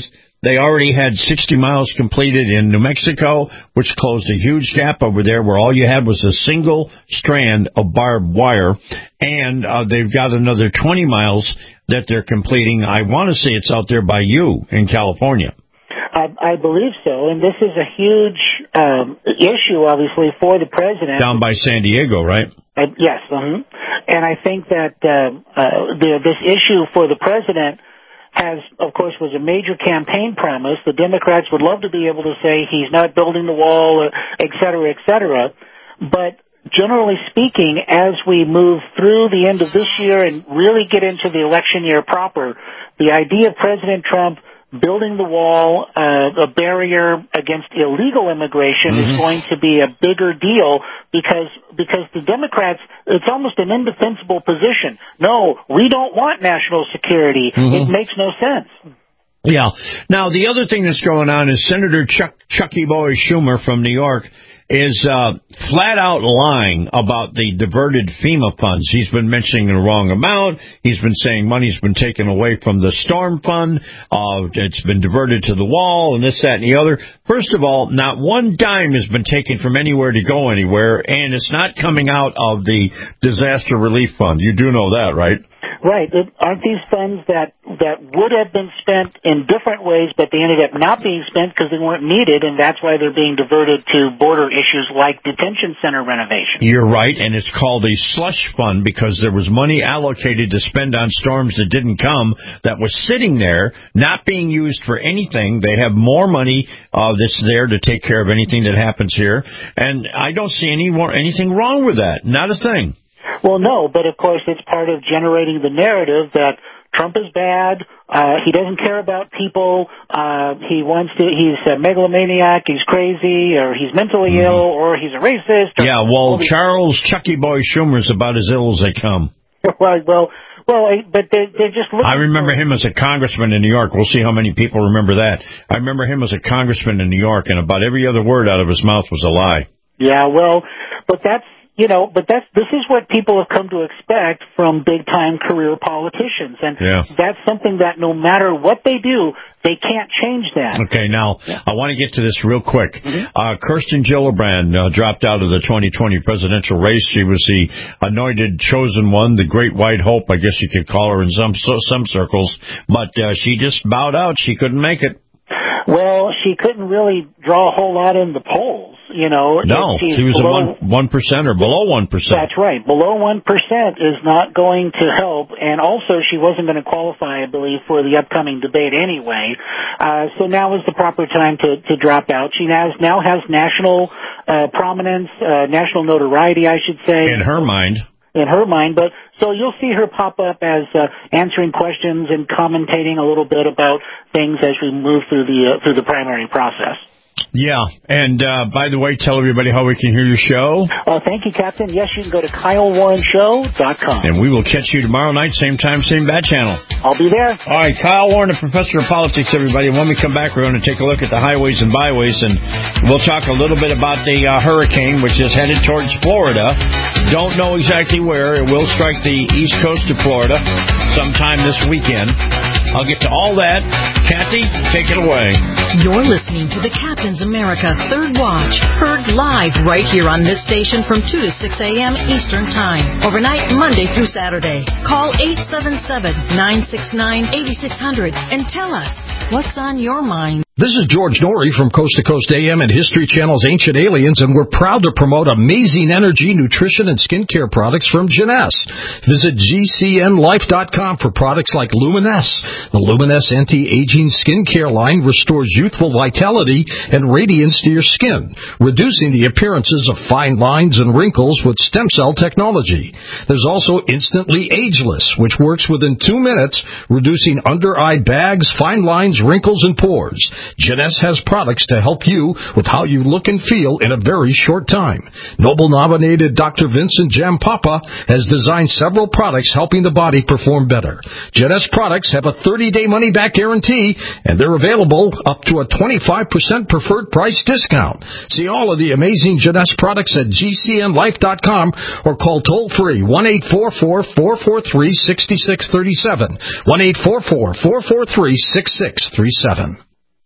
They already had sixty miles completed in New Mexico, which closed a huge gap over there where all you had was a single strand of barbed wire. And uh, they've got another twenty miles that they're completing. I want to say it's out there by you in California. I, I believe so, and this is a huge um, issue, obviously, for the president. Down by San Diego, right? Uh, yes, uh-huh. And I think that uh, uh, the, this issue for the president has, of course, was a major campaign promise. The Democrats would love to be able to say he's not building the wall, et cetera, et cetera. But generally speaking, as we move through the end of this year and really get into the election year proper, the idea of President Trump building the wall, uh, a barrier against illegal immigration mm-hmm. is going to be a bigger deal because because the Democrats, it's almost an indefensible position. No, we don't want national security. Mm-hmm. It makes no sense. Yeah. Now, the other thing that's going on is Senator Chuck Chucky Boy Schumer from New York is uh, flat out lying about the diverted FEMA funds. He's been mentioning the wrong amount. He's been saying money's been taken away from the storm fund. Uh, it's been diverted to the wall and this, that, and the other. First of all, not one dime has been taken from anywhere to go anywhere, and it's not coming out of the disaster relief fund. You do know that, right? Right. It, aren't these funds that that would have been spent in different ways, but they ended up not being spent because they weren't needed, and that's why they're being diverted to border issues like detention center renovation? You're right, and it's called a slush fund because there was money allocated to spend on storms that didn't come that was sitting there, not being used for anything. They have more money uh, that's there to take care of anything that happens here, and I don't see any more, anything wrong with that. Not a thing. Well, no, but of course it's part of generating the narrative that Trump is bad, uh, he doesn't care about people, uh, he wants to, he's a megalomaniac, he's crazy, or he's mentally mm-hmm. ill, or he's a racist. Or, yeah, well, Charles Chucky Boy Schumer's about as ill as they come. Right, well, well, but they're, they're just looking I remember for... him as a congressman in New York. We'll see how many people remember that. I remember him as a congressman in New York, and about every other word out of his mouth was a lie. Yeah, well, but that's, You know, but that's this is what people have come to expect from big-time career politicians, and yeah. that's something that no matter what they do, they can't change that. Okay, now, yeah. I want to get to this real quick. Mm-hmm. Uh, Kirsten Gillibrand uh, dropped out of the twenty twenty presidential race. She was the anointed chosen one, the great white hope, I guess you could call her in some so, some circles, but uh, she just bowed out. She couldn't make it. Well, she couldn't really draw a whole lot in the polls, you know. No, she was below, a one percent or below one percent. That's right. Below one percent is not going to help, and also she wasn't going to qualify, I believe, for the upcoming debate anyway. Uh, so now is the proper time to, to drop out. She now, now has national uh, prominence, uh, national notoriety, I should say. In her mind. In her mind, but so you'll see her pop up as uh, answering questions and commentating a little bit about things as we move through the uh, through the primary process. Yeah, and uh, by the way, tell everybody how we can hear your show. Uh, thank you, Captain. Yes, you can go to Kyle Warren Show dot com. And we will catch you tomorrow night, same time, same bat channel. I'll be there. All right, Kyle Warren, the professor of politics, everybody. When we come back, we're going to take a look at the highways and byways, and we'll talk a little bit about the uh, hurricane, which is headed towards Florida. Don't know exactly where. It will strike the east coast of Florida sometime this weekend. I'll get to all that. Kathy, take it away. You're listening to the Captain's America Third Watch, heard live right here on this station from two to six a.m. Eastern Time, overnight Monday through Saturday. Call eight seven seven, nine six nine, eight six zero zero and tell us what's on your mind. This is George Norrie from Coast to Coast A M and History Channel's Ancient Aliens, and we're proud to promote amazing energy, nutrition, and skincare products from Jeunesse. Visit G C N life dot com for products like Luminesse. The Luminesse anti-aging skincare line restores youthful vitality and radiance to your skin, reducing the appearances of fine lines and wrinkles with stem cell technology. There's also Instantly Ageless, which works within two minutes, reducing under-eye bags, fine lines, wrinkles, and pores. Jeunesse has products to help you with how you look and feel in a very short time. Nobel-nominated Doctor Vincent Jampapa has designed several products helping the body perform better. Jeunesse products have a thirty-day money-back guarantee, and they're available up to a twenty-five percent preferred price discount. See all of the amazing Jeunesse products at G C N life dot com or call toll-free one eight four four, four four three, six six three seven, one eight four four, four four three, six six three seven.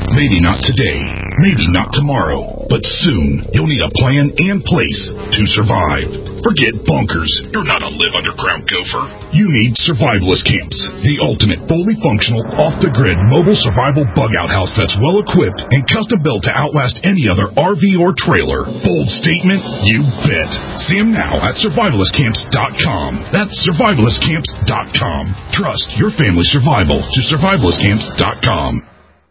Maybe not today, maybe not tomorrow, but soon you'll need a plan in place to survive. Forget bunkers. You're not a live underground gopher. You need survivalist camps, the ultimate fully functional, off-the-grid mobile survival bug-out house that's well-equipped and custom-built to outlast any other R V or trailer. Bold statement? You bet. See them now at survivalist camps dot com. That's survivalist camps dot com. Trust your family's survival to survivalist camps dot com.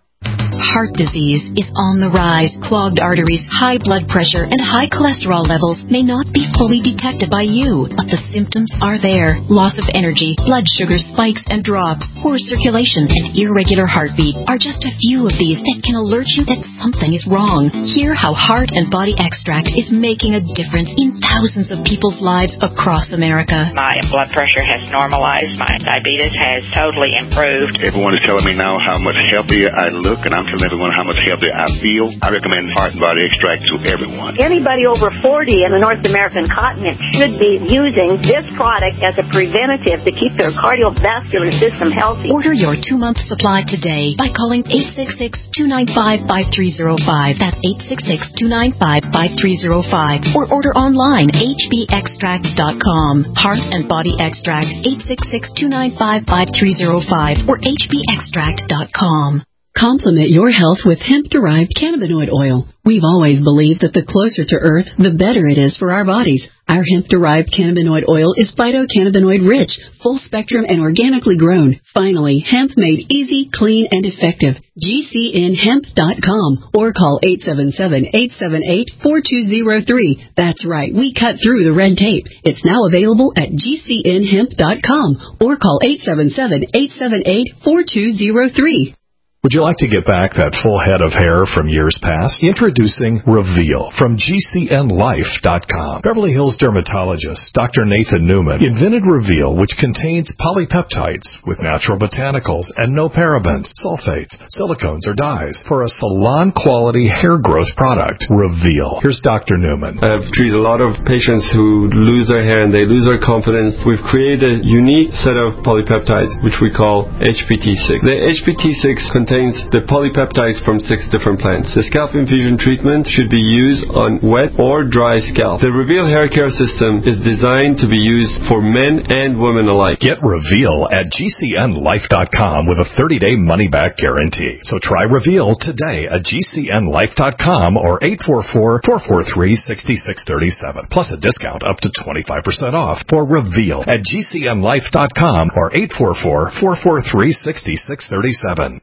Heart disease is on the rise. Clogged arteries, high blood pressure, and high cholesterol levels may not be fully detected by you, but the symptoms are there. Loss of energy, blood sugar spikes and drops, poor circulation, and irregular heartbeat are just a few of these that can alert you that something is wrong. Hear how Heart and Body Extract is making a difference in thousands of people's lives across America. My blood pressure has normalized. My diabetes has totally improved. Everyone is telling me now how much healthier I look, and I'm telling everyone how much healthier I feel. I recommend Heart and Body Extract to everyone. Anybody over forty in the North American continent should be using this product as a preventative to keep their cardiovascular system healthy. Order your two-month supply today by calling eight six six, two nine five, five three zero five. That's eight six six, two nine five, five three zero five. Or order online, h b extract dot com. Heart and Body Extract, eight six six, two nine five, five three zero five or h b extract dot com. Complement your health with hemp-derived cannabinoid oil. We've always believed that the closer to Earth, the better it is for our bodies. Our hemp-derived cannabinoid oil is phytocannabinoid-rich, full-spectrum, and organically grown. Finally, hemp made easy, clean, and effective. G C N hemp dot com or call eight seven seven, eight seven eight, four two zero three. That's right, we cut through the red tape. It's now available at G C N hemp dot com or call eight seven seven, eight seven eight, four two zero three. Would you like to get back that full head of hair from years past? Introducing Reveal from G C N life dot com. Beverly Hills dermatologist Doctor Nathan Newman invented Reveal, which contains polypeptides with natural botanicals and no parabens, sulfates, silicones, or dyes for a salon-quality hair growth product. Reveal. Here's Doctor Newman. I've treated a lot of patients who lose their hair and they lose their confidence. We've created a unique set of polypeptides, which we call H P T six. The H P T six contains the polypeptides from six different plants. The scalp infusion treatment should be used on wet or dry scalp. The Reveal hair care system is designed to be used for men and women alike. Get Reveal at G C N life dot com with a thirty-day money-back guarantee. So try Reveal today at G C N life dot com or eight four four, four four three, six six three seven. Plus a discount up to twenty-five percent off for Reveal at G C N life dot com or eight four four, four four three, six six three seven.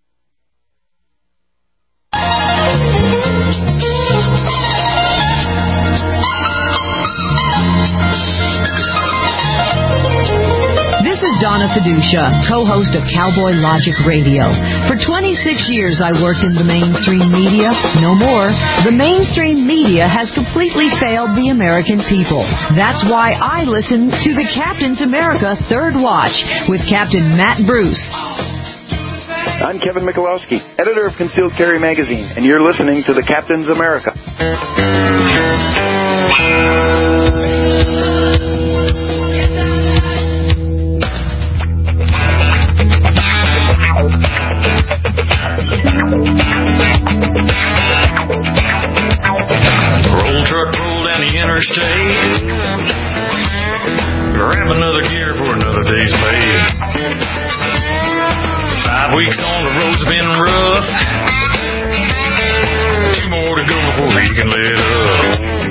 This is Donna Fiducia, co-host of Cowboy Logic Radio. For twenty-six years, I worked in the mainstream media. No more. The mainstream media has completely failed the American people. That's why I listen to the Captain's America Third Watch with Captain Matt Bruce. I'm Kevin Michalowski, editor of Concealed Carry Magazine, and you're listening to the Captain's America. Roll truck roll down the interstate. Grab another gear for another day's pay. Five weeks on the road's been rough. Two more to go before he can let up.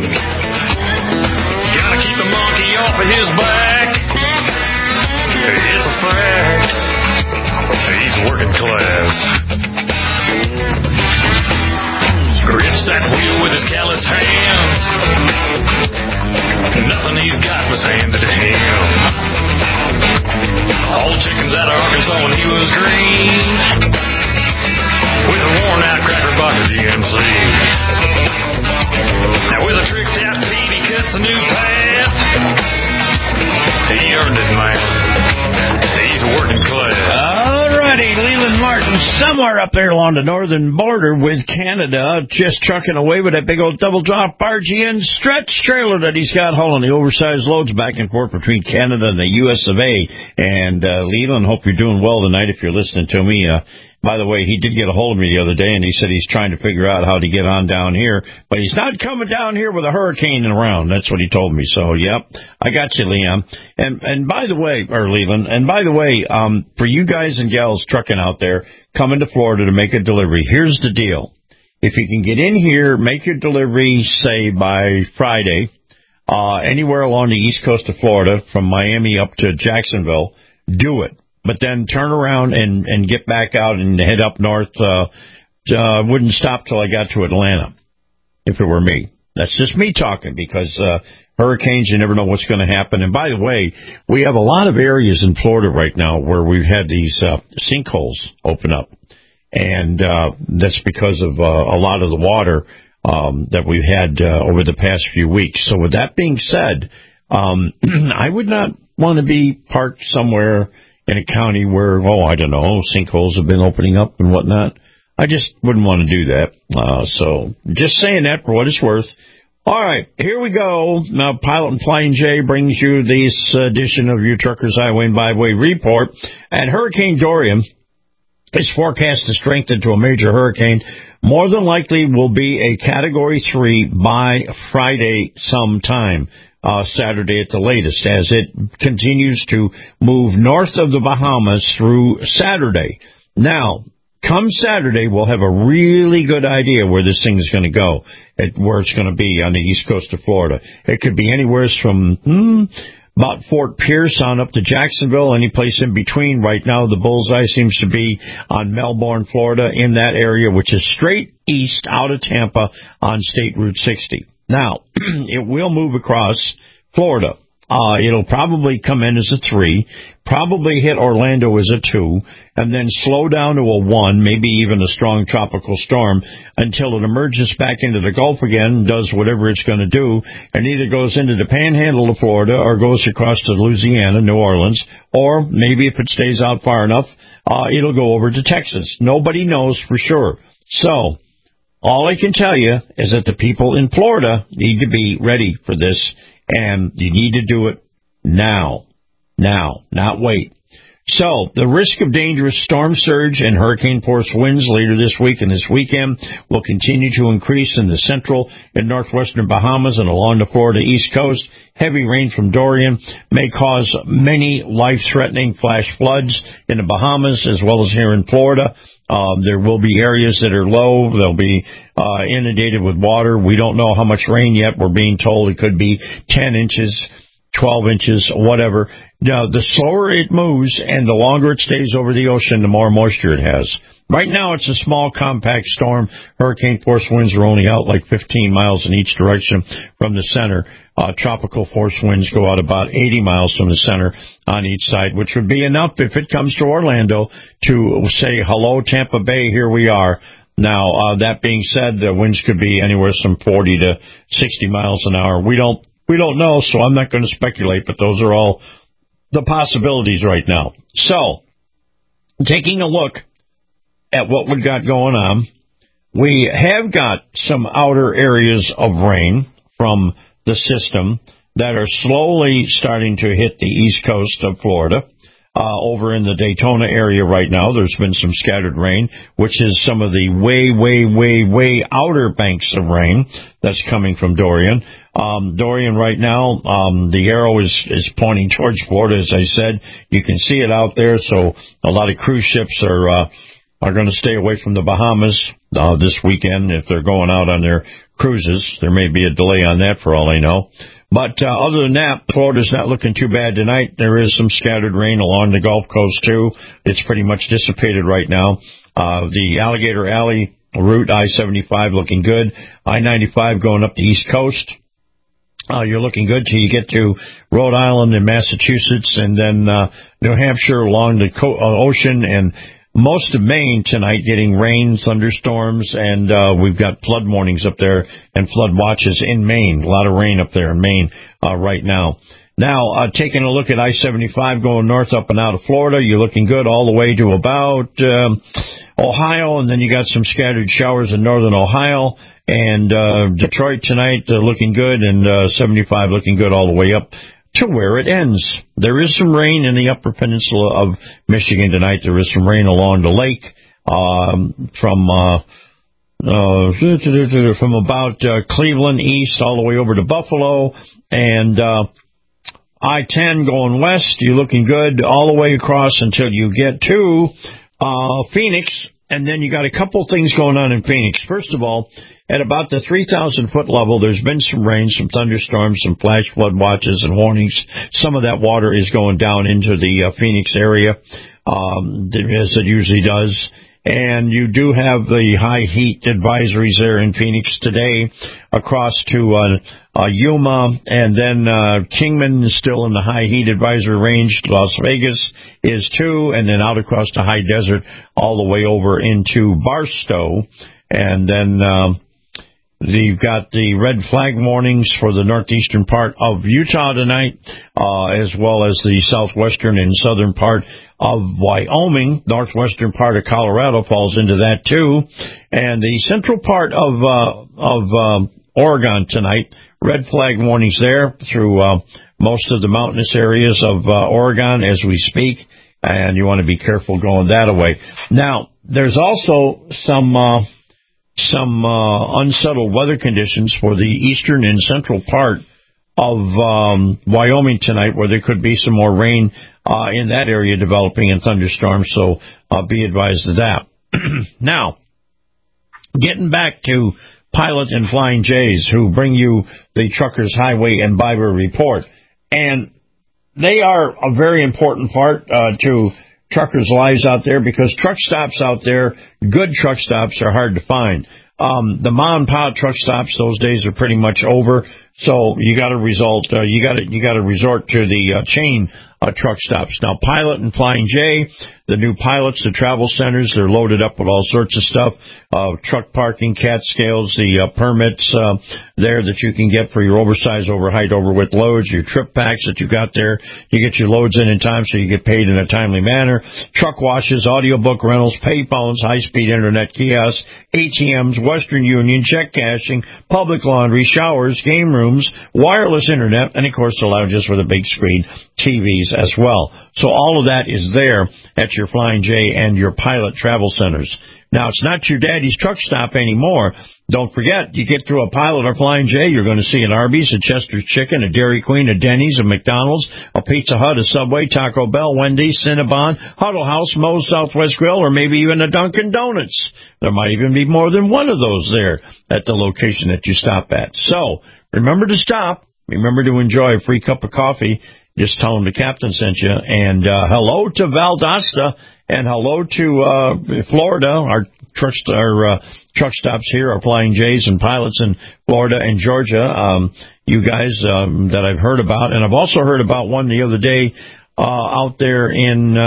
Gotta keep the monkey off of his back. It's a fact. He's working class. Grips that wheel with his callous hands. Nothing he's got was handed to him. All chickens out of Arkansas when he was green. With a worn out cracker box at D M C. Now with a trick tap speed he cuts a new path. He earned it, man. He's working class. Alrighty, Leland Martin, somewhere up there along the northern border with Canada, just trucking away with that big old double drop R G N stretch trailer that he's got hauling the oversized loads back and forth between Canada and the U S of A. And uh, Leland, hope you're doing well tonight if you're listening to me. Uh, By the way, he did get a hold of me the other day, and he said he's trying to figure out how to get on down here, but he's not coming down here with a hurricane around. That's what he told me. So, yep, I got you, Liam. And and by the way, or Leland, and by the way, um, for you guys and gals trucking out there, coming to Florida to make a delivery, here's the deal. If you can get in here, make your delivery, say, by Friday, uh, anywhere along the east coast of Florida, from Miami up to Jacksonville, do it. But then turn around and, and get back out and head up north. Uh, uh, wouldn't stop till I got to Atlanta, if it were me. That's just me talking, because uh, hurricanes, you never know what's going to happen. And by the way, we have a lot of areas in Florida right now where we've had these uh, sinkholes open up. And uh, that's because of uh, a lot of the water um, that we've had uh, over the past few weeks. So with that being said, um, I would not want to be parked somewhere in a county where, oh, I don't know, sinkholes have been opening up and whatnot. I just wouldn't want to do that. Uh, so just saying that for what it's worth. All right, here we go. Now, Pilot and Flying J brings you this edition of your Truckers Highway and Byway Report. And Hurricane Dorian is forecast to strengthen to a major hurricane. More than likely will be a Category three by Friday sometime. Uh, Saturday at the latest, as it continues to move north of the Bahamas through Saturday. Now, come Saturday, we'll have a really good idea where this thing is going to go, at where it's going to be on the east coast of Florida. It could be anywhere from hmm, about Fort Pierce on up to Jacksonville, any place in between. Right now, the bullseye seems to be on Melbourne, Florida, in that area, which is straight east out of Tampa on State Route sixty. Now, it will move across Florida. Uh, it'll probably come in as a three, probably hit Orlando as a two, and then slow down to a one, maybe even a strong tropical storm, until it emerges back into the Gulf again, does whatever it's going to do, and either goes into the panhandle of Florida or goes across to Louisiana, New Orleans, or maybe if it stays out far enough, uh, it'll go over to Texas. Nobody knows for sure. So, all I can tell you is that the people in Florida need to be ready for this, and you need to do it now. Now, not wait. So, the risk of dangerous storm surge and hurricane-force winds later this week and this weekend will continue to increase in the central and northwestern Bahamas and along the Florida East Coast. Heavy rain from Dorian may cause many life-threatening flash floods in the Bahamas as well as here in Florida. Um, there will be areas that are low. They'll be uh, inundated with water. We don't know how much rain yet. We're being told it could be ten inches, twelve inches, whatever. Now, the slower it moves and the longer it stays over the ocean, the more moisture it has. Right now, it's a small, compact storm. Hurricane-force winds are only out like fifteen miles in each direction from the center. Uh, tropical force winds go out about eighty miles from the center on each side, which would be enough if it comes to Orlando to say, hello, Tampa Bay, here we are. Now, uh, that being said, the winds could be anywhere from forty to sixty miles an hour. We don't, we don't know, so I'm not going to speculate, but those are all the possibilities right now. So, taking a look at what we got going on, we have got some outer areas of rain from the system that are slowly starting to hit the east coast of Florida. Uh, over in the Daytona area right now, there's been some scattered rain, which is some of the way, way, way, way outer banks of rain that's coming from Dorian. Um, Dorian right now, um, the arrow is, is pointing towards Florida, as I said. You can see it out there, so a lot of cruise ships are, uh, are going to stay away from the Bahamas, uh, this weekend if they're going out on their cruises. There may be a delay on that for all I know. But uh, other than that, Florida's not looking too bad tonight. There is some scattered rain along the Gulf Coast, too. It's pretty much dissipated right now. Uh, the Alligator Alley route, I seventy-five, looking good. I ninety-five going up the East Coast. Uh, you're looking good till you get to Rhode Island and Massachusetts, and then uh, New Hampshire along the co- uh, ocean, and most of Maine tonight getting rain, thunderstorms, and uh, we've got flood warnings up there and flood watches in Maine. A lot of rain up there in Maine uh, right now. Now, uh, taking a look at I seventy-five going north up and out of Florida, you're looking good all the way to about um, Ohio, and then you got some scattered showers in northern Ohio. And uh, Detroit tonight uh, looking good, and uh, seventy-five looking good all the way up to where it ends. There is some rain in the upper peninsula of Michigan tonight. There is some rain along the lake. um, from uh, uh, from about uh, Cleveland east all the way over to Buffalo, and uh, I ten going west. You're looking good all the way across until you get to uh, Phoenix, and then you got a couple things going on in Phoenix. First of all, at about the three thousand foot level, there's been some rain, some thunderstorms, some flash flood watches and warnings. Some of that water is going down into the uh, Phoenix area, um, as it usually does. And you do have the high heat advisories there in Phoenix today, across to uh, uh, Yuma, and then uh, Kingman is still in the high heat advisory range. Las Vegas is too, and then out across the high desert all the way over into Barstow. And then um, you've got the red flag warnings for the northeastern part of Utah tonight, uh, as well as the southwestern and southern part of Wyoming. Northwestern part of Colorado falls into that too. And the central part of uh, of um, Oregon tonight, red flag warnings there through uh, most of the mountainous areas of uh, Oregon as we speak. And you want to be careful going that way. Now, there's also some... Uh, some uh, unsettled weather conditions for the eastern and central part of um, Wyoming tonight, where there could be some more rain uh, in that area developing and thunderstorms, so uh, be advised of that. Now, getting back to Pilot and Flying J's, who bring you the Truckers Highway and Byway Report, and they are a very important part uh, to truckers' lives out there, because truck stops out there, good truck stops, are hard to find. Um, the mom and pop truck stops, those days are pretty much over. So you got to result, uh, you got to you got to resort to the uh, chain uh, truck stops. Now, Pilot and Flying J, the new pilots, the travel centers, they're loaded up with all sorts of stuff, uh, truck parking, cat scales, the uh, permits uh, there that you can get for your oversized, overheight, overwidth loads, your trip packs that you got there. You get your loads in in time so you get paid in a timely manner. Truck washes, audiobook rentals, pay phones, high-speed internet kiosks, A T Ms, Western Union, check cashing, public laundry, showers, game rooms, wireless internet, and, of course, the lounges with a big screen, T Vs as well. So all of that is there at your Flying J and your Pilot travel centers. Now, it's not your daddy's truck stop anymore. Don't forget, you get through a Pilot or Flying J, you're going to see an Arby's, a Chester's Chicken, a Dairy Queen, a Denny's, a McDonald's, a Pizza Hut, a Subway, Taco Bell, Wendy's, Cinnabon, Huddle House, Moe's Southwest Grill, or maybe even a Dunkin' Donuts. There might even be more than one of those there at the location that you stop at. So, remember to stop. Remember to enjoy a free cup of coffee. Just tell them the captain sent you. And uh, hello to Valdosta, and hello to uh, Florida. Our truck, our, uh, truck stops here are Flying J's and Pilots in Florida and Georgia. Um, you guys um, that I've heard about. And I've also heard about one the other day uh, out there in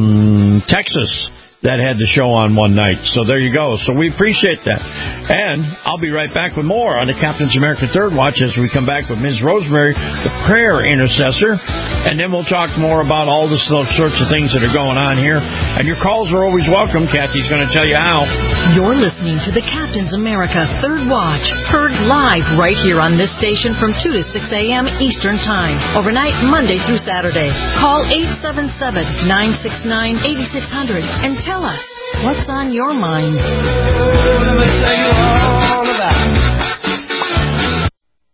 um, Texas that had the show on one night. So there you go. So we appreciate that. And I'll be right back with more on the Captain's America Third Watch as we come back with Miz Rosemary, the prayer intercessor. And then we'll talk more about all the sorts of things that are going on here. And your calls are always welcome. Kathy's going to tell you how. You're listening to the Captain's America Third Watch, heard live right here on this station from two to six a.m. Eastern Time, overnight Monday through Saturday. Call eight seven seven, nine six nine, eight six zero zero and tell us what's on your mind. Let me tell you all about it.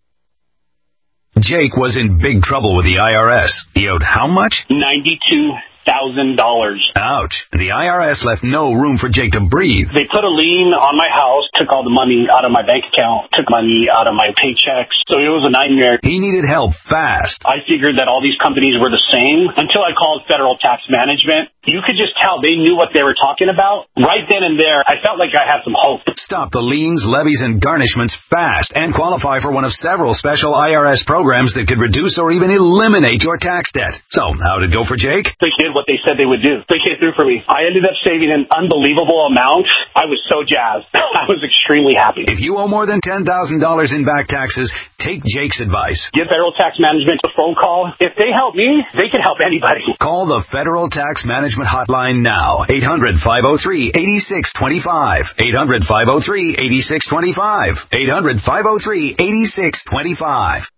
Jake was in big trouble with the I R S. He owed how much? ninety-two thousand dollars. Ouch. The I R S left no room for Jake to breathe. They put a lien on my house, took all the money out of my bank account, took money out of my paychecks. So it was a nightmare. He needed help fast. I figured that all these companies were the same until I called Federal Tax Management. You could just tell they knew what they were talking about. Right then and there, I felt like I had some hope. Stop the liens, levies, and garnishments fast and qualify for one of several special I R S programs that could reduce or even eliminate your tax debt. So, how'd it go for Jake? They did what they said they would do. They came through for me. I ended up saving an unbelievable amount. I was so jazzed. I was extremely happy. If you owe more than ten thousand dollars in back taxes, take Jake's advice. Give Federal Tax Management a phone call. If they help me, they can help anybody. Call the Federal Tax Management hotline now. eight hundred, five oh three, eight six two five. eight hundred, five oh three, eight six two five. eight hundred, five oh three, eight six two five.